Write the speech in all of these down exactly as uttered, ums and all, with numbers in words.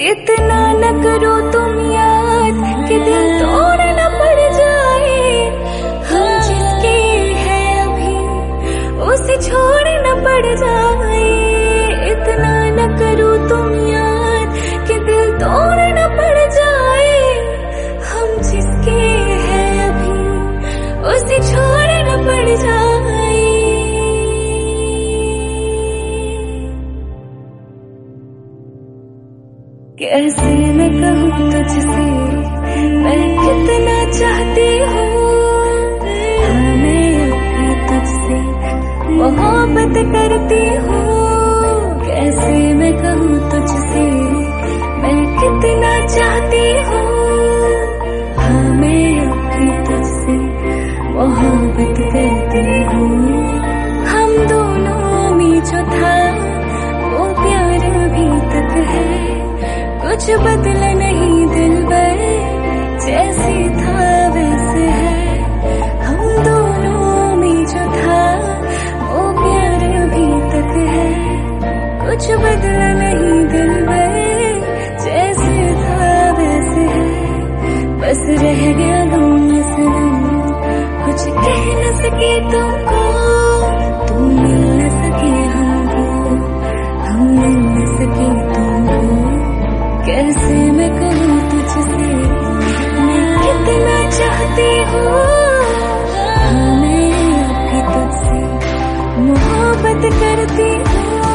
इतना न करो तुम याद कि दिल तोड़ न पड़ जाए। हम जिसके हैं अभी उसे छोड़ न पड़ जाए। इतना न करो तुम याद कि दिल तोड़ न पड़ जाए। हम जिसके हैं अभी उसे छोड़ न पड़ जाए। कैसे मैं कहूँ तुझसे मैं कितना चाहती हूँ। हाँ मैं अभी तुझसे मोहब्बत करती हूँ। कैसे मैं कहूँ तुझसे मैं कितना चाहती हूँ। हाँ मैं अभी तुझसे मोहब्बत करती हूँ। हम दोनों में जो था वो प्यार अभी तक है। कुछ बदला नहीं दिल पर जैसे था वैसे है। हम दोनों में जो था वो प्यार अभी तक है। कुछ बदला नहीं दिल पर जैसे था वैसे है। बस रह गया गम सनम कुछ कह न सके तुमको। तुम मिल न सके हमको हम मिल न सके तुमको। कैसे मैं कहूँ तुझसे मैं कितना चाहती हूँ। हाँ मैं अभी तुझसे मोहब्बत करती हूँ।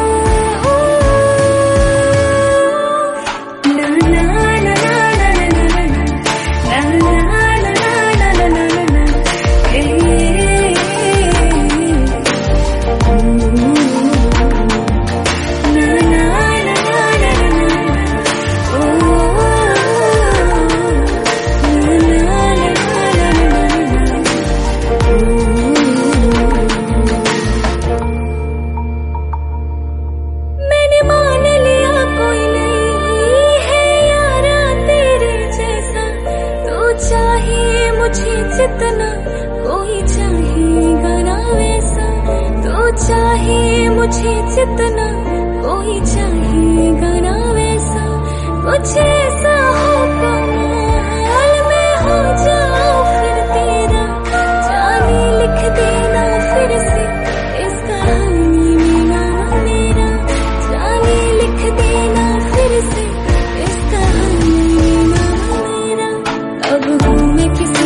जितना कोई चाहेगा ना वैसा तो चाहे मुझे जितना कोई चाहेगा ना वैसा। कुछ ऐसा हो कमाल में हो जाओ फिर तेरा जाने लिख देना फिर से इस कहानी में नाम मेरा। जाने लिख देना फिर से इस कहानी में नाम मेरा। अब हूँ मैं किसी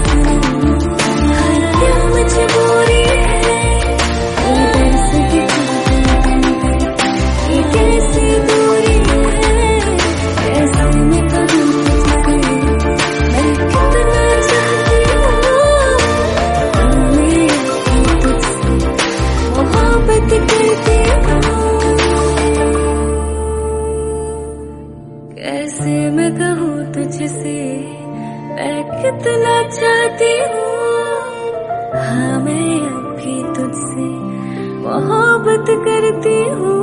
मजबूरी है दर्द की ये कैसी दूरी है। कैसे मैं कहूँ तुझसे मैं कितना चाहती हूँ। मैं तुझसे मोहब्बत करती हूँ। कैसे मैं कहूँ तुझसे मैं कितना चाहती हूँ। हाँ मैं अभी तुझसे मोहब्बत करती हूँ।